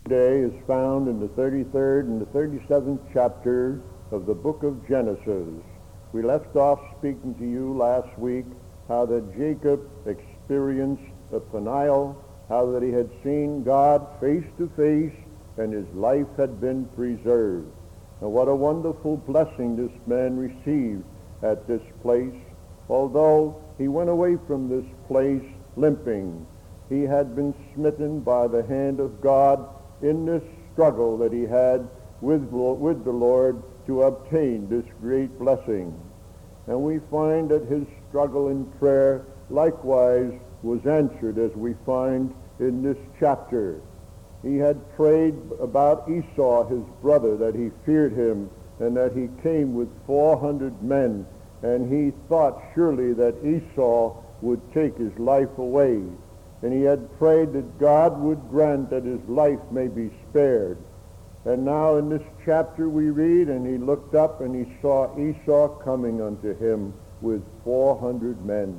Today is found in the 33rd and the 37th chapter of the book of Genesis. We left off speaking to you last week how that Jacob experienced a Peniel, how that he had seen God face to face and his life had been preserved. And what a wonderful blessing this man received at this place. Although he went away from this place limping, he had been smitten by the hand of God in this struggle that he had with the Lord to obtain this great blessing. And we find that his struggle in prayer likewise was answered, as we find in this chapter. He had prayed about Esau, his brother, that he feared him and that he came with 400 men, and he thought surely that Esau would take his life away. And he had prayed that God would grant that his life may be spared. And now in this chapter we read, and he looked up and he saw Esau coming unto him with 400 men.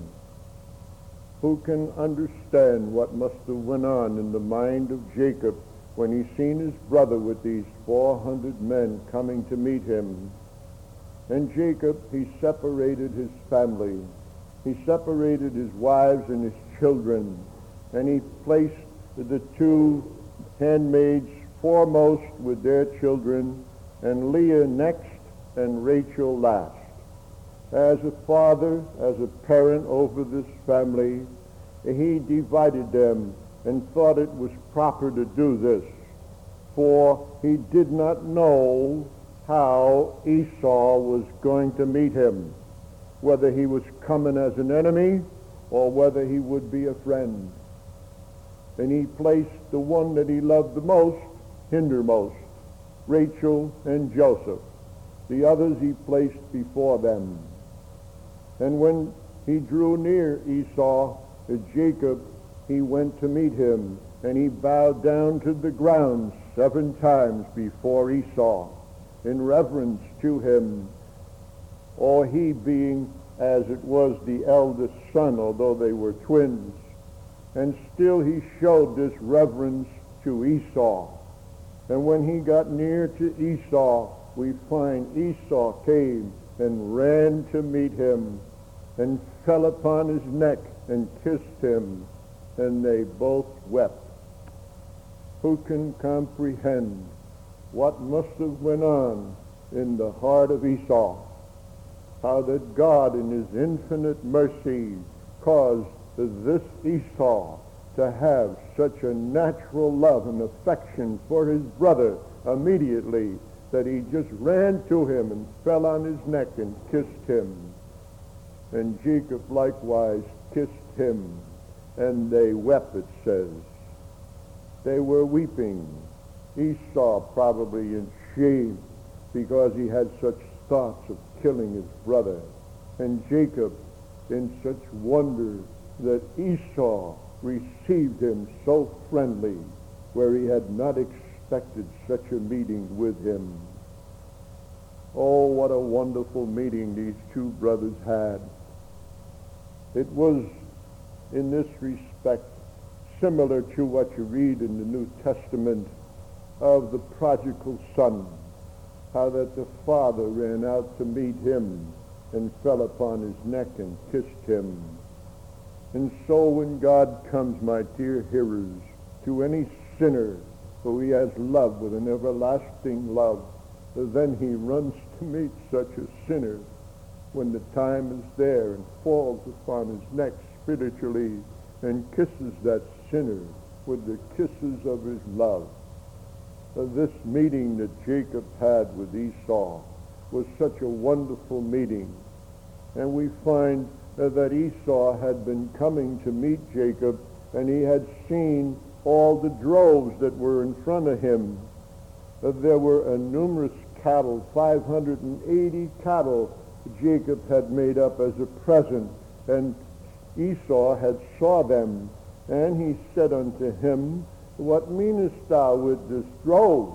Who can understand what must have went on in the mind of Jacob when he seen his brother with these 400 men coming to meet him? And Jacob, he separated his family. He separated his wives and his children. And he placed the two handmaids foremost with their children, and Leah next, and Rachel last. As a father, as a parent over this family, he divided them and thought it was proper to do this, for he did not know how Esau was going to meet him, whether he was coming as an enemy or whether he would be a friend. And he placed the one that he loved the most hindermost, Rachel and Joseph. The others he placed before them. And when he drew near Esau, Jacob, he went to meet him, and he bowed down to the ground 7 times before Esau in reverence to him, or he being, as it was, the eldest son, although they were twins. And still he showed this reverence to Esau. And when he got near to Esau, we find Esau came and ran to meet him and fell upon his neck and kissed him, and they both wept. Who can comprehend what must have went on in the heart of Esau? How that God in his infinite mercy caused this Esau to have such a natural love and affection for his brother immediately that he just ran to him and fell on his neck and kissed him. And Jacob likewise kissed him, and they wept, it says. They were weeping. Esau probably in shame because he had such thoughts of killing his brother, and Jacob in such wonder that Esau received him so friendly, where he had not expected such a meeting with him. Oh, what a wonderful meeting these two brothers had. It was, in this respect, similar to what you read in the New Testament of the prodigal son, how that the father ran out to meet him and fell upon his neck and kissed him. And so when God comes, my dear hearers, to any sinner who he has loved with an everlasting love, then he runs to meet such a sinner when the time is there and falls upon his neck spiritually and kisses that sinner with the kisses of his love. This meeting that Jacob had with Esau was such a wonderful meeting. And we find that Esau had been coming to meet Jacob, and he had seen all the droves that were in front of him. There were numerous cattle, 580 cattle Jacob had made up as a present, and Esau had saw them, and he said unto him, What meanest thou with this drove?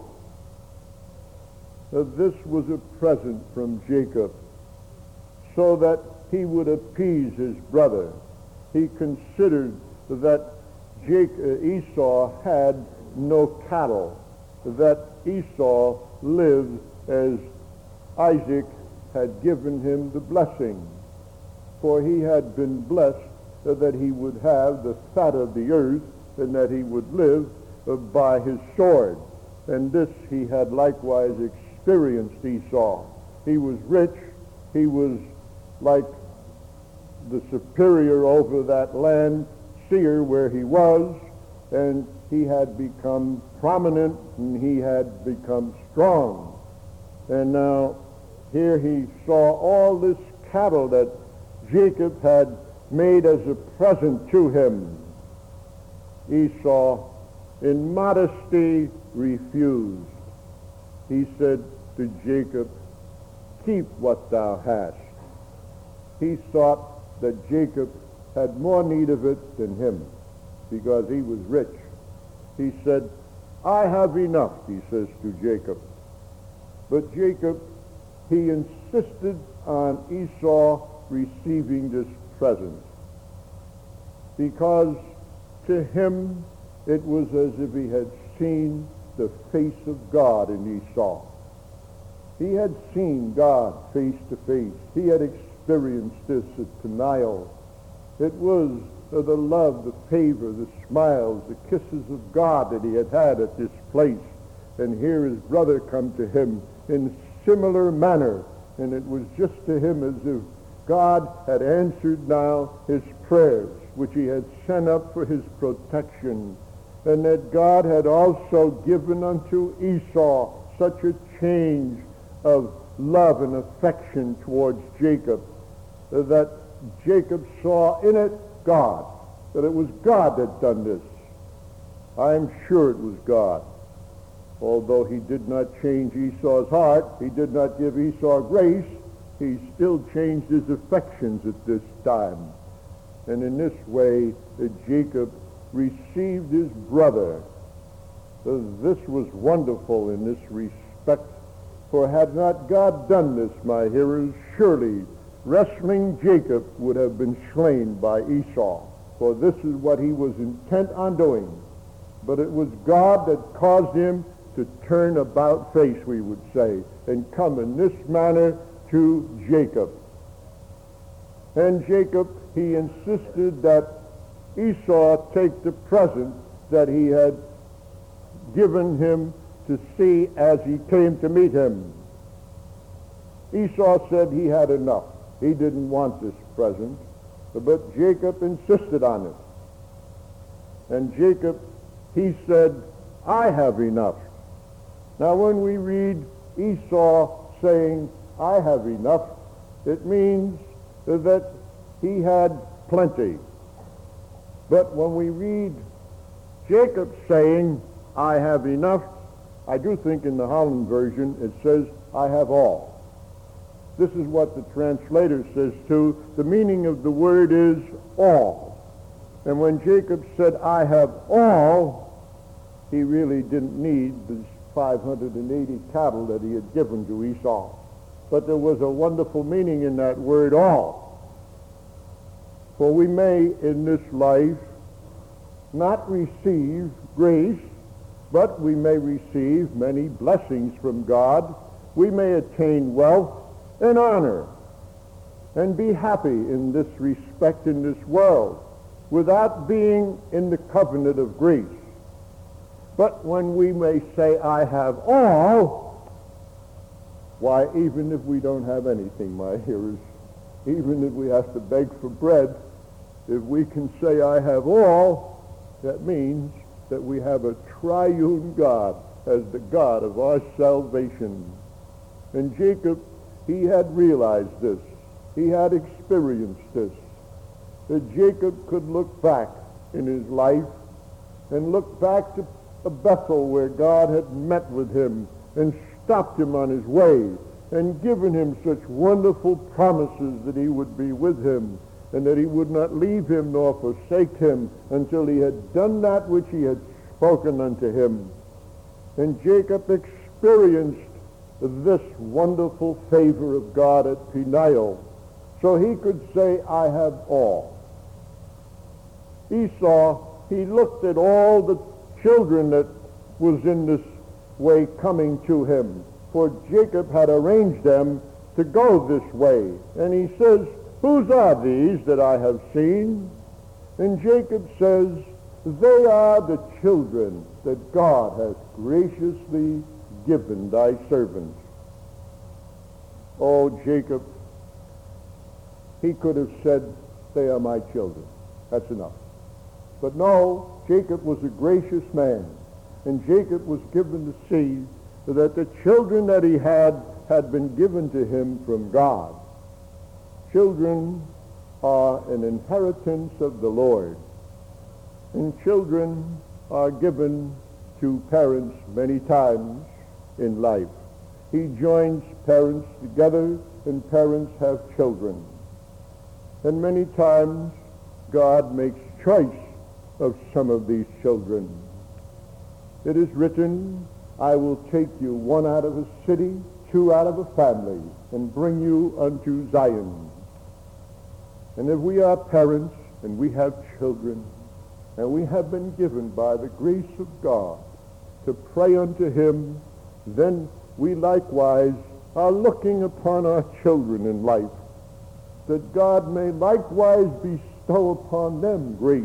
This was a present from Jacob, so that he would appease his brother. He considered that Esau had no cattle, that Esau lived as Isaac had given him the blessing. For he had been blessed that he would have the fat of the earth, and that he would live by his sword. And this he had likewise experienced, Esau. He was rich. He was like the superior over that land, seer where he was, and he had become prominent, and he had become strong. And now here he saw all this cattle that Jacob had made as a present to him. Esau, in modesty, refused. He said to Jacob, "Keep what thou hast." He thought that Jacob had more need of it than him, because he was rich. He said, "I have enough," he says to Jacob. But Jacob, he insisted on Esau receiving this present, because to him it was as if he had seen the face of God in Esau. He had seen God face to face. He had experienced this at Peniel. It was the love, the favor, the smiles, the kisses of God that he had had at this place. And here his brother come to him in similar manner, and it was just to him as if God had answered now his prayers, which he had sent up for his protection, and that God had also given unto Esau such a change of love and affection towards Jacob, that Jacob saw in it God, that it was God that done this. I am sure it was God. Although he did not change Esau's heart, he did not give Esau grace, he still changed his affections at this time. And in this way, Jacob received his brother. This was wonderful in this respect, for had not God done this, my hearers, surely wrestling Jacob would have been slain by Esau, for this is what he was intent on doing. But it was God that caused him to turn about face, we would say, and come in this manner to Jacob. And Jacob, he insisted that Esau take the present that he had given him to see as he came to meet him. Esau said he had enough. He didn't want this present, but Jacob insisted on it. And Jacob, he said, "I have enough." Now when we read Esau saying, "I have enough," it means that he had plenty. But when we read Jacob saying, "I have enough," I do think in the Holland version it says, "I have all." This is what the translator says too. The meaning of the word is all. And when Jacob said, "I have all," he really didn't need the 580 cattle that he had given to Esau. But there was a wonderful meaning in that word all. For we may in this life not receive grace, but we may receive many blessings from God. We may attain wealth and honor and be happy in this respect in this world without being in the covenant of grace. But when we may say, "I have all," why, even if we don't have anything, my hearers, even if we have to beg for bread, if we can say, "I have all," that means that we have a triune God as the God of our salvation. And Jacob, he had realized this. He had experienced this. That Jacob could look back in his life and look back to Bethel, where God had met with him and stopped him on his way and given him such wonderful promises that he would be with him and that he would not leave him nor forsake him until he had done that which he had spoken unto him. And Jacob experienced this wonderful favor of God at Peniel, so he could say, "I have all." Esau, he looked at all the children that was in this way coming to him, for Jacob had arranged them to go this way. And he says, whose are these that I have seen? And Jacob says, they are the children that God has graciously given thy servant. Oh, Jacob, he could have said, they are my children. That's enough. But no, Jacob was a gracious man, and Jacob was given to see that the children that he had been given to him from God. Children are an inheritance of the Lord, and children are given to parents many times in life. He joins parents together, and parents have children. And many times God makes choice of some of these children. It is written, I will take you one out of a city, two out of a family, and bring you unto Zion. And if we are parents and we have children, and we have been given by the grace of God to pray unto him, then we likewise are looking upon our children in life, that God may likewise bestow upon them grace.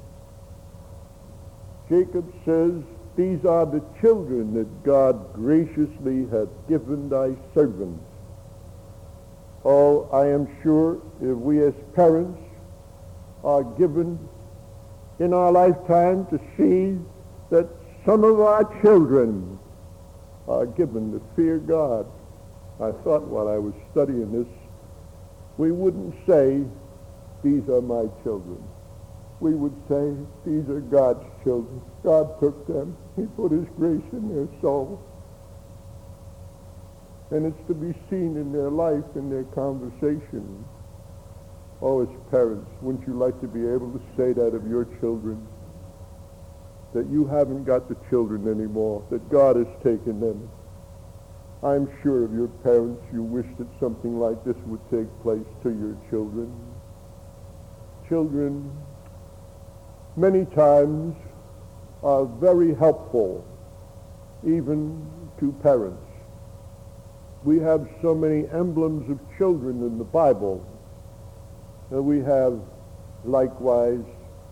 Jacob says, these are the children that God graciously hath given thy servants. Oh, I am sure if we as parents are given in our lifetime to see that some of our children are given to fear God. I thought while I was studying this, we wouldn't say, these are my children. We would say, these are God's children. God took them. He put his grace in their soul. And it's to be seen in their life, in their conversation. Oh, as parents, wouldn't you like to be able to say that of your children? That you haven't got the children anymore, that God has taken them. I'm sure of your parents, you wish that something like this would take place to your children. Children, many times, are very helpful, even to parents. We have so many emblems of children in the Bible. And we have, likewise,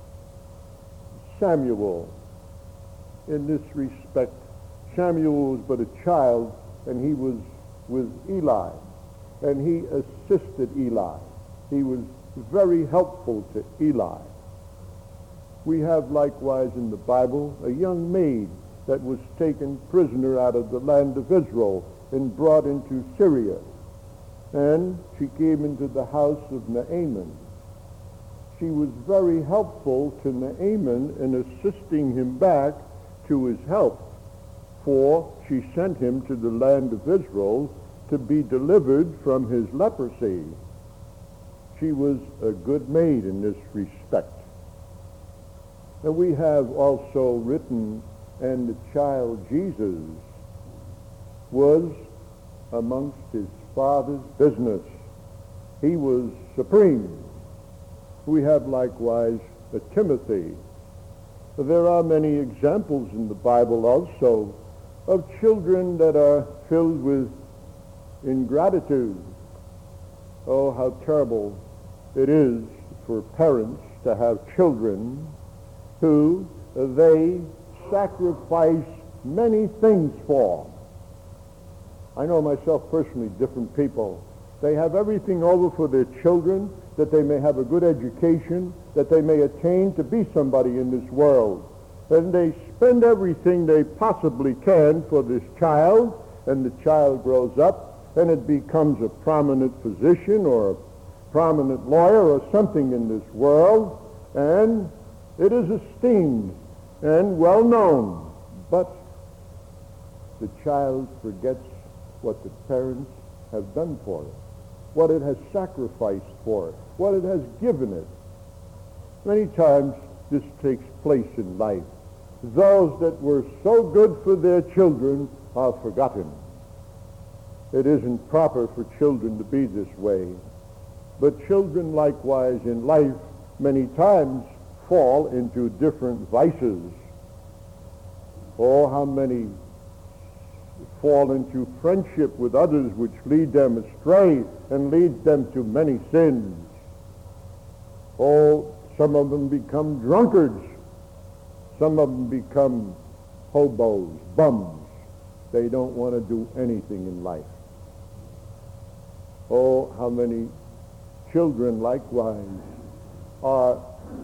Samuel. In this respect, Samuel was but a child, and he was with Eli, and he assisted Eli. He was very helpful to Eli. We have likewise in the Bible a young maid that was taken prisoner out of the land of Israel and brought into Syria. And she came into the house of Naaman. She was very helpful to Naaman in assisting him back to his health, for she sent him to the land of Israel to be delivered from his leprosy. She was a good maid in this respect. And we have also written, and the child Jesus was amongst his father's business. He was supreme. We have likewise a Timothy. There are many examples in the Bible also of children that are filled with ingratitude. Oh, how terrible it is for parents to have children who they sacrifice many things for. I know myself personally, different people. They have everything over for their children, that they may have a good education, that they may attain to be somebody in this world. And they spend everything they possibly can for this child, and the child grows up, and it becomes a prominent physician or a prominent lawyer or something in this world, and it is esteemed and well known. But the child forgets what the parents have done for it, what it has sacrificed for it, what it has given it. Many times this takes place in life. Those that were so good for their children are forgotten. It isn't proper for children to be this way. But children likewise in life many times fall into different vices. Oh, how many fall into friendship with others which lead them astray and leads them to many sins. Oh, some of them become drunkards. Some of them become hobos, bums. They don't want to do anything in life. Oh, how many children likewise are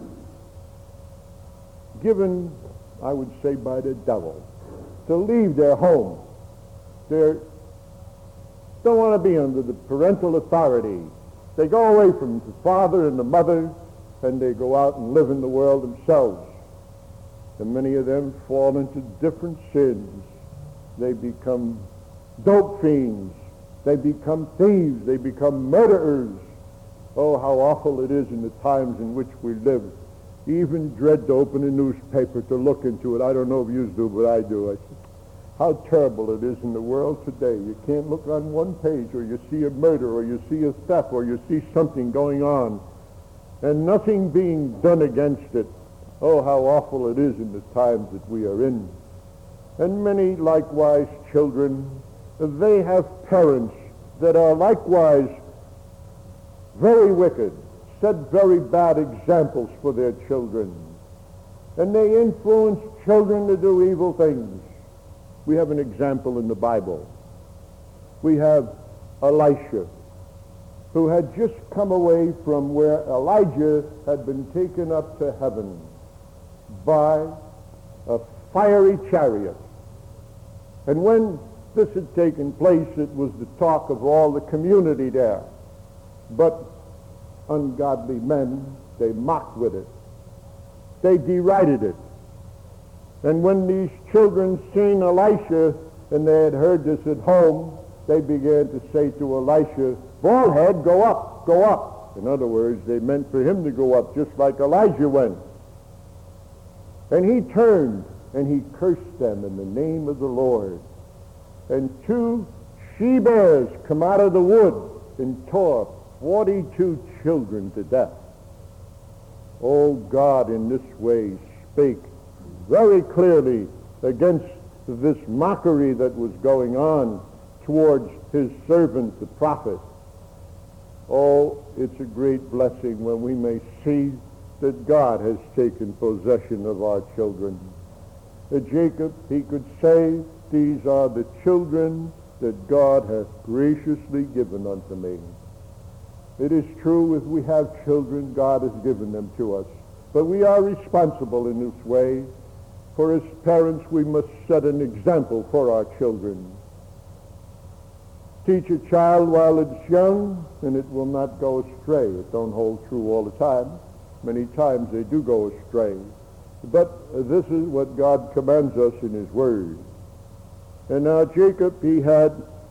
given, I would say, by the devil to leave their home. They don't want to be under the parental authority. They go away from the father and the mother, and they go out and live in the world themselves. And many of them fall into different sins. They become dope fiends. They become thieves. They become murderers. Oh, how awful it is in the times in which we live. You even dread to open a newspaper to look into it. I don't know if you do, but I do. I say, how terrible it is in the world today. You can't look on one page, or you see a murder, or you see a theft, or you see something going on, and nothing being done against it. Oh, how awful it is in the times that we are in. And many, likewise, children, they have parents that are likewise very wicked, set very bad examples for their children. And they influence children to do evil things. We have an example in the Bible. We have Elisha, who had just come away from where Elijah had been taken up to heaven by a fiery chariot. And when this had taken place, it was the talk of all the community there. But ungodly men, they mocked with it. They derided it. And when these children seen Elisha, and they had heard this at home, they began to say to Elisha, "Bald head, go up, go up." In other words, they meant for him to go up just like Elijah went. And he turned and he cursed them in the name of the Lord. And 2 she-bears come out of the wood and tore 42 children to death. Oh, God in this way spake very clearly against this mockery that was going on towards his servant, the prophet. Oh, it's a great blessing when we may see that God has taken possession of our children. Jacob, he could say, "These are the children that God hath graciously given unto me." It is true, if we have children, God has given them to us. But we are responsible in this way, for as parents we must set an example for our children. Teach a child while it's young, and it will not go astray. It don't hold true all the time. Many times they do go astray. But this is what God commands us in his word. And now Jacob, he had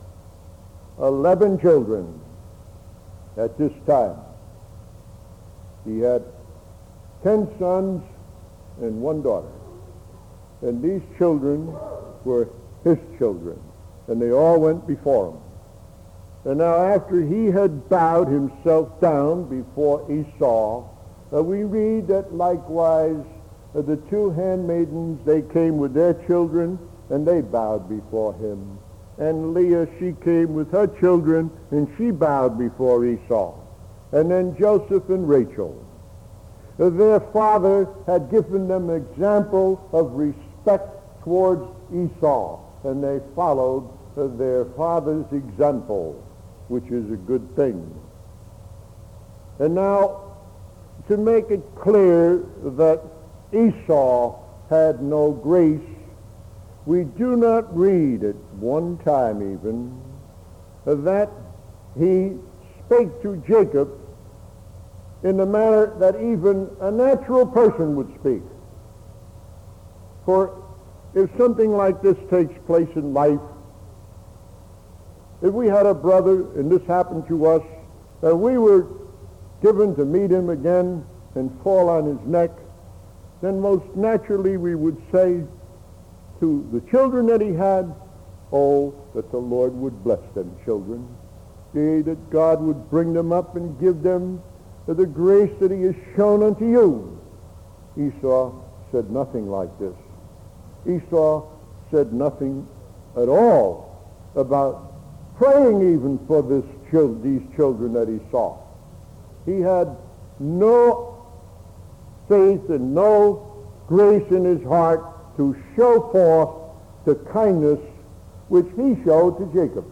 11 children at this time. He had 10 sons and 1 daughter. And these children were his children, and they all went before him. And now after he had bowed himself down before Esau, we read that likewise the 2 handmaidens, they came with their children, and they bowed before him. And Leah, she came with her children, and she bowed before Esau. And then Joseph and Rachel. Their father had given them an example of respect towards Esau, and they followed their father's example, which is a good thing. And now, to make it clear that Esau had no grace, we do not read at one time even that he spake to Jacob in the manner that even a natural person would speak. For if something like this takes place in life, if we had a brother and this happened to us, and we were given to meet him again and fall on his neck, then most naturally we would say to the children that he had, "Oh, that the Lord would bless them children. Yea, that God would bring them up and give them the grace that he has shown unto you." Esau said nothing like this. Esau said nothing at all about praying even for these children that he saw. He had no faith and no grace in his heart to show forth the kindness which he showed to Jacob,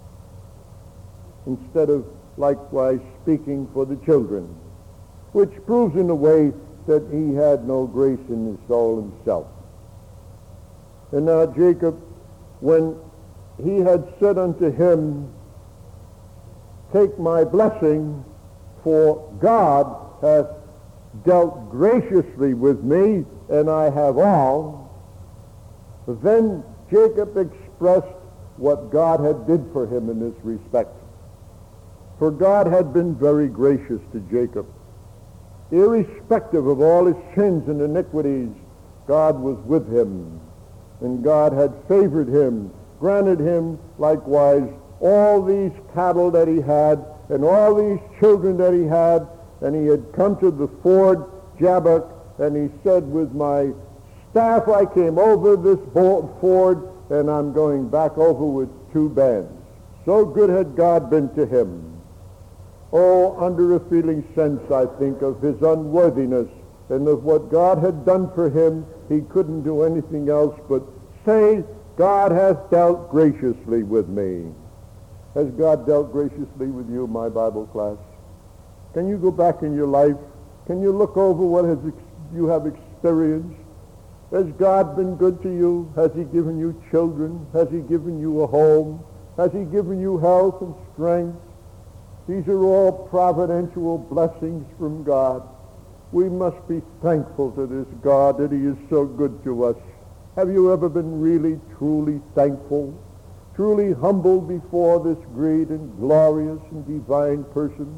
instead of likewise speaking for the children, which proves in a way that he had no grace in his soul himself. And now Jacob, when he had said unto him, take my blessing, for God hath dealt graciously with me, and I have all, then Jacob expressed what God had did for him in this respect. For God had been very gracious to Jacob. Irrespective of all his sins and iniquities, God was with him, and God had favored him, granted him likewise all these cattle that he had, and all these children that he had, and he had come to the ford Jabbok, and he said, with my staff I came over this ford, and I'm going back over with 2 bands. So good had God been to him. Oh, under a feeling sense, I think, of his unworthiness and of what God had done for him, he couldn't do anything else but say, God hath dealt graciously with me. Has God dealt graciously with you, my Bible class? Can you go back in your life? Can you look over what you have experienced? Has God been good to you? Has he given you children? Has he given you a home? Has he given you health and strength? These are all providential blessings from God. We must be thankful to this God that he is so good to us. Have you ever been really, truly thankful? Truly humbled before this great and glorious and divine person?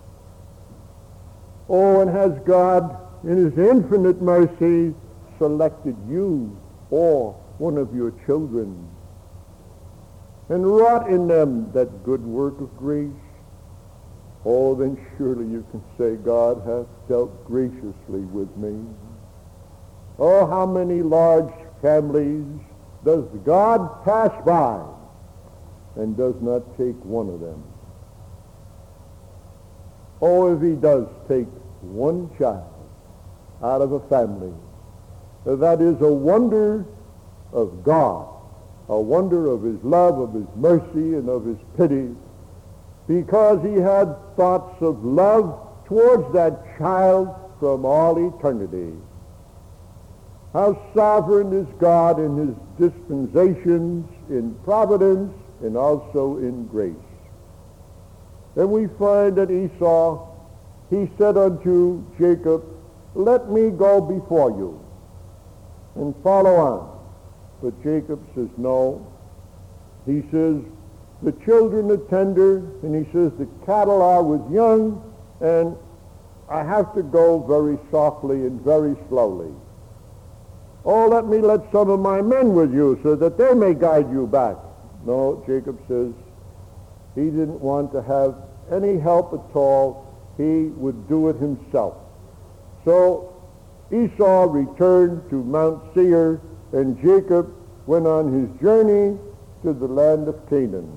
Oh, and has God, in his infinite mercy, selected you or one of your children and wrought in them that good work of grace? Oh, then surely you can say, God hath dealt graciously with me. Oh, how many large families does God pass by and does not take one of them? Oh, if he does take one child out of a family, that is a wonder of God, a wonder of his love, of his mercy, and of his pity, because he had thoughts of love towards that child from all eternity. How sovereign is God in his dispensations, in providence, and also in grace. Then we find that Esau, he said unto Jacob, let me go before you and follow on. But Jacob says, no. He says, the children are tender, and he says, the cattle are with young, and I have to go very softly and very slowly. Oh, let me let some of my men with you so that they may guide you back. No, Jacob says he didn't want to have any help at all. He would do it himself. So Esau returned to Mount Seir, and Jacob went on his journey to the land of Canaan.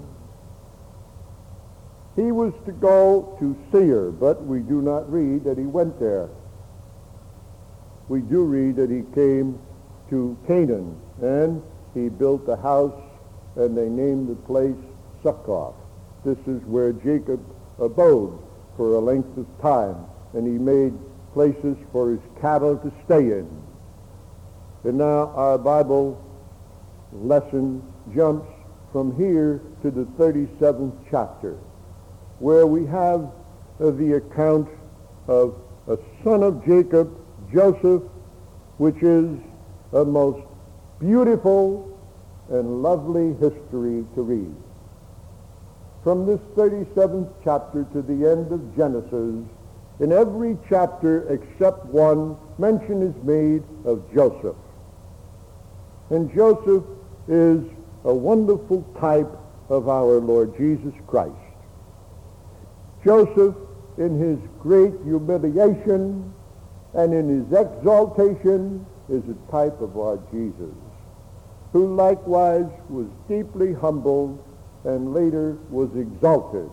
He was to go to Seir, but we do not read that he went there. We do read that he came to Canaan, and he built a house, and they named the place Succoth. This is where Jacob abode for a length of time, and he made places for his cattle to stay in. And now our Bible lesson jumps from here to the 37th chapter, where we have the account of a son of Jacob, Joseph, which is a most beautiful and lovely history to read. From this 37th chapter to the end of Genesis, in every chapter except one, mention is made of Joseph. And Joseph is a wonderful type of our Lord Jesus Christ. Joseph, in his great humiliation and in his exaltation, is a type of our Jesus, who likewise was deeply humbled and later was exalted.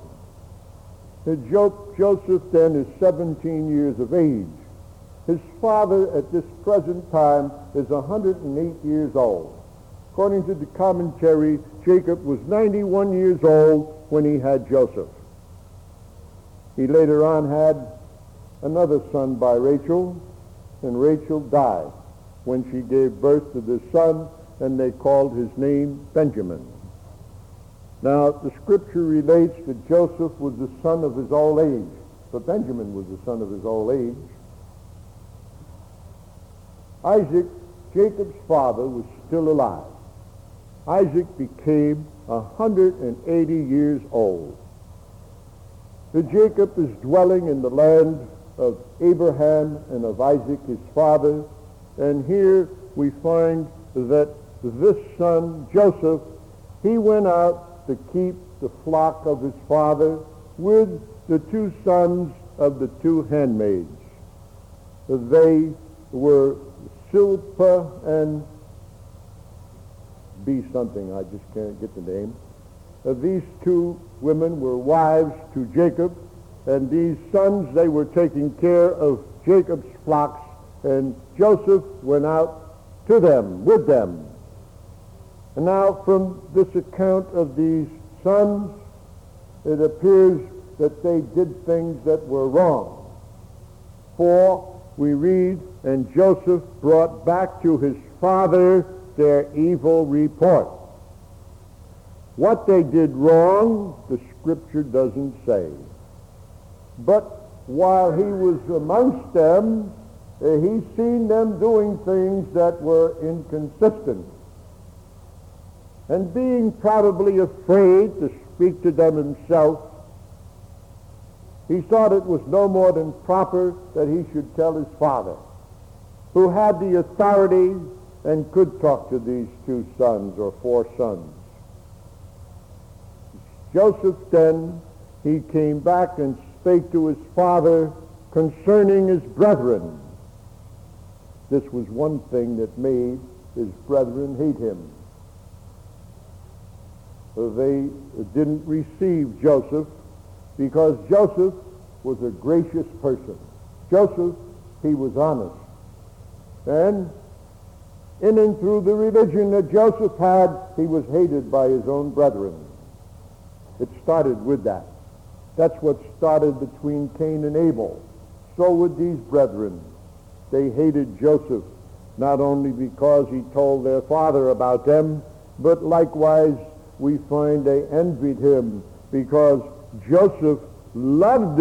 Joseph then is 17 years of age. His father at this present time is 108 years old. According to the commentary, Jacob was 91 years old when he had Joseph. He later on had another son by Rachel, and Rachel died when she gave birth to this son, and they called his name Benjamin. Now, the scripture relates that Joseph was the son of his old age, but Benjamin was the son of his old age. Isaac, Jacob's father, was still alive. Isaac became 180 years old. Jacob is dwelling in the land of Abraham and of Isaac, his father, and here we find that this son, Joseph, he went out to keep the flock of his father with the two sons of the two handmaids. They were Zilpah and B something, I just can't get the name. These two women were wives to Jacob, and these sons, they were taking care of Jacob's flocks, and Joseph went out to them, with them. And now from this account of these sons, it appears that they did things that were wrong. For we read, and Joseph brought back to his father their evil report. What they did wrong, the scripture doesn't say. But while he was amongst them, he seen them doing things that were inconsistent. And being probably afraid to speak to them himself, he thought it was no more than proper that he should tell his father, who had the authority and could talk to these two sons or four sons. Joseph then, he came back and spake to his father concerning his brethren. This was one thing that made his brethren hate him. They didn't receive Joseph because Joseph was a gracious person. Joseph, he was honest. And in and through the religion that Joseph had, he was hated by his own brethren. It started with that. That's what started between Cain and Abel. So with these brethren. They hated Joseph, not only because he told their father about them, but likewise we find they envied him because Joseph loved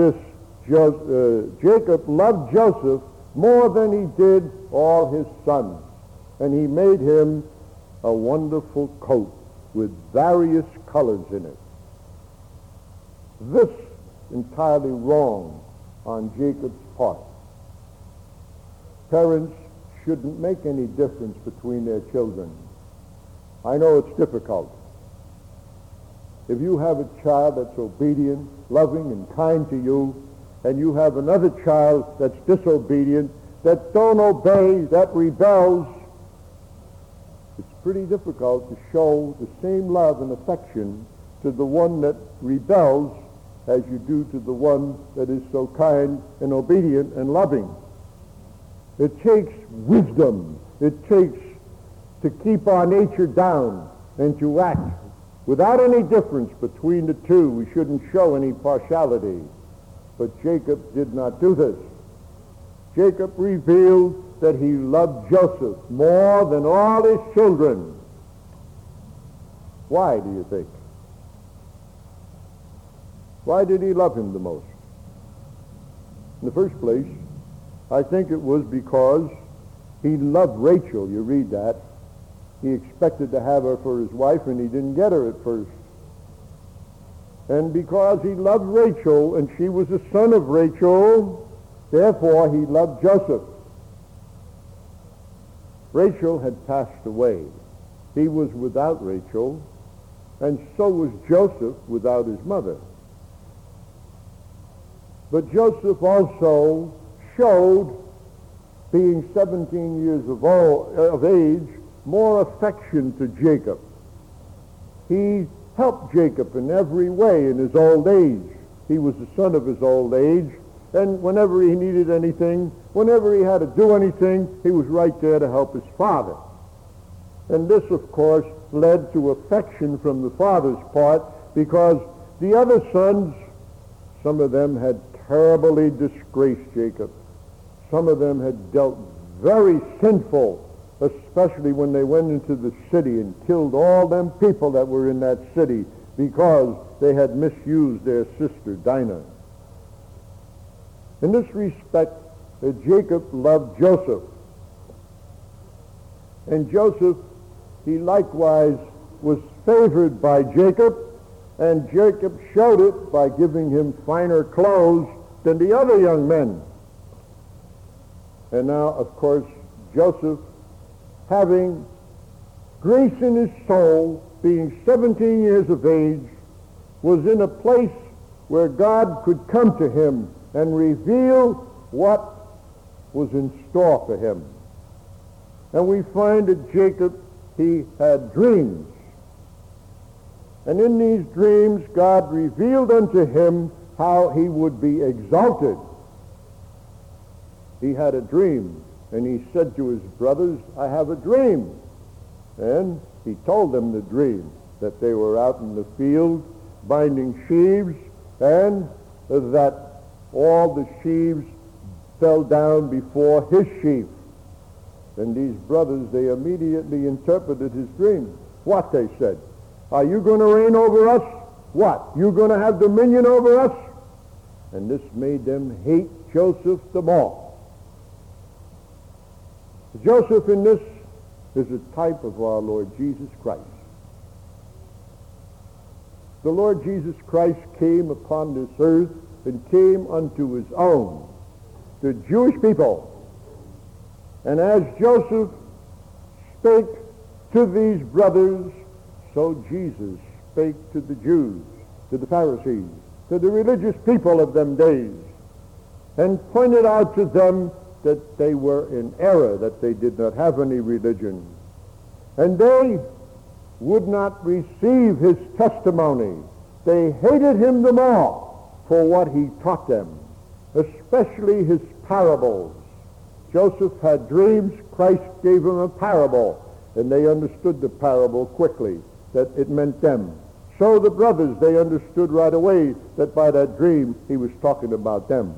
Jacob loved Joseph more than he did all his sons. And he made him a wonderful coat with various colors in it. This entirely wrong on Jacob's part. Parents shouldn't make any difference between their children. I know it's difficult. If you have a child that's obedient, loving, and kind to you, and you have another child that's disobedient, that don't obey, that rebels, it's pretty difficult to show the same love and affection to the one that rebels as you do to the one that is so kind and obedient and loving. It takes wisdom. It takes to keep our nature down and to act without any difference between the two. We shouldn't show any partiality. But Jacob did not do this. Jacob revealed that he loved Joseph more than all his children. Why, do you think? Why did he love him the most? In the first place, I think it was because he loved Rachel. You read that. He expected to have her for his wife, and he didn't get her at first. And because he loved Rachel, and she was a son of Rachel, therefore he loved Joseph. Rachel had passed away. He was without Rachel, and so was Joseph without his mother. But Joseph also showed, being 17 years of age, more affection to Jacob. He helped Jacob in every way in his old age. He was the son of his old age, and whenever he needed anything, whenever he had to do anything, he was right there to help his father. And this, of course, led to affection from the father's part, because the other sons, some of them had terribly disgraced Jacob. Some of them had dealt very sinful, especially when they went into the city and killed all them people that were in that city because they had misused their sister Dinah. In this respect, Jacob loved Joseph. And Joseph, he likewise was favored by Jacob, and Jacob showed it by giving him finer clothes than the other young men. And now, of course, Joseph, having grace in his soul, being 17 years of age, was in a place where God could come to him and reveal what was in store for him. And we find that Jacob, he had dreams. And in these dreams, God revealed unto him how he would be exalted. He had a dream, and he said to his brothers, I have a dream. And he told them the dream, that they were out in the field binding sheaves, and that all the sheaves fell down before his sheaf. And these brothers, they immediately interpreted his dream. What, they said? Are you going to reign over us? What? You going to have dominion over us? And this made them hate Joseph the more. Joseph in this is a type of our Lord Jesus Christ. The Lord Jesus Christ came upon this earth and came unto his own, the Jewish people. And as Joseph spake to these brothers, so Jesus spake to the Jews, to the Pharisees, to the religious people of them days, and pointed out to them that they were in error, that they did not have any religion. And they would not receive his testimony. They hated him the more for what he taught them, especially his parables. Joseph had dreams. Christ gave him a parable, and they understood the parable quickly, that it meant them. So the brothers, they understood right away that by that dream he was talking about them.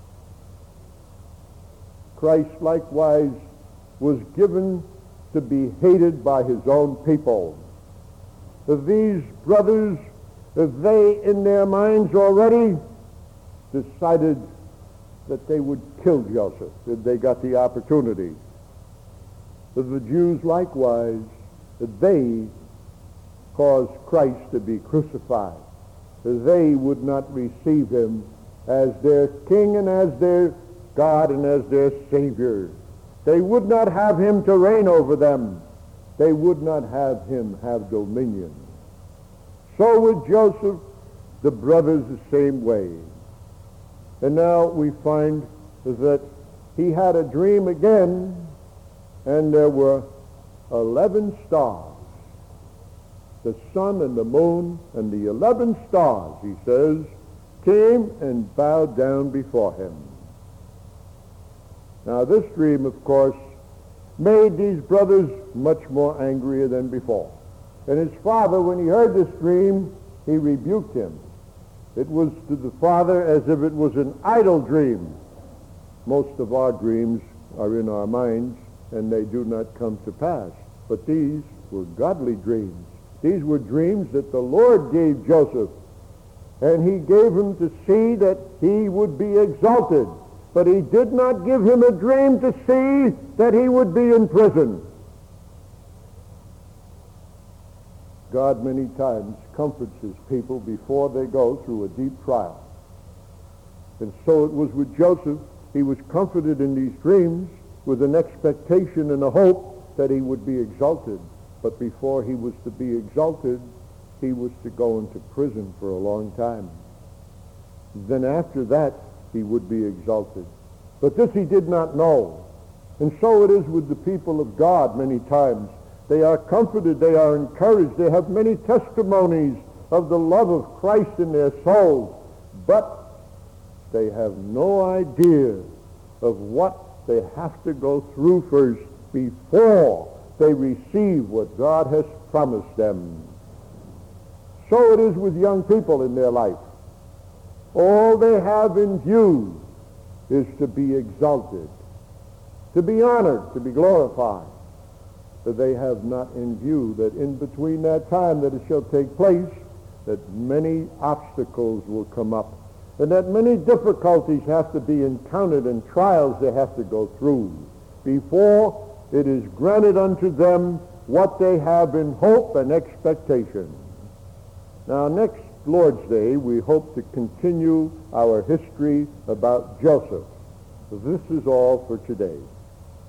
Christ likewise was given to be hated by his own people. These brothers, they in their minds already decided that they would kill Joseph if they got the opportunity. The Jews likewise, they caused Christ to be crucified. They would not receive him as their king and as their God and as their Savior. They would not have him to reign over them. They would not have him have dominion. So with Joseph, the brothers the same way. And now we find that he had a dream again, and there were 11 stars. The sun and the moon and the 11 stars, he says, came and bowed down before him. Now this dream, of course, made these brothers much more angrier than before. And his father, when he heard this dream, he rebuked him. It was to the father as if it was an idle dream. Most of our dreams are in our minds, and they do not come to pass. But these were godly dreams. These were dreams that the Lord gave Joseph, and he gave him to see that he would be exalted. But he did not give him a dream to see that he would be in prison. God many times comforts his people before they go through a deep trial. And so it was with Joseph. He was comforted in these dreams with an expectation and a hope that he would be exalted. But before he was to be exalted, he was to go into prison for a long time. Then after that, he would be exalted. But this he did not know. And so it is with the people of God many times. They are comforted. They are encouraged. They have many testimonies of the love of Christ in their souls. But they have no idea of what they have to go through first before they receive what God has promised them. So it is with young people in their life. All they have in view is to be exalted, to be honored, to be glorified. But they have not in view that in between that time that it shall take place, that many obstacles will come up, and that many difficulties have to be encountered and trials they have to go through before it is granted unto them what they have in hope and expectation. Now, next Lord's Day, we hope to continue our history about Joseph. This is all for today.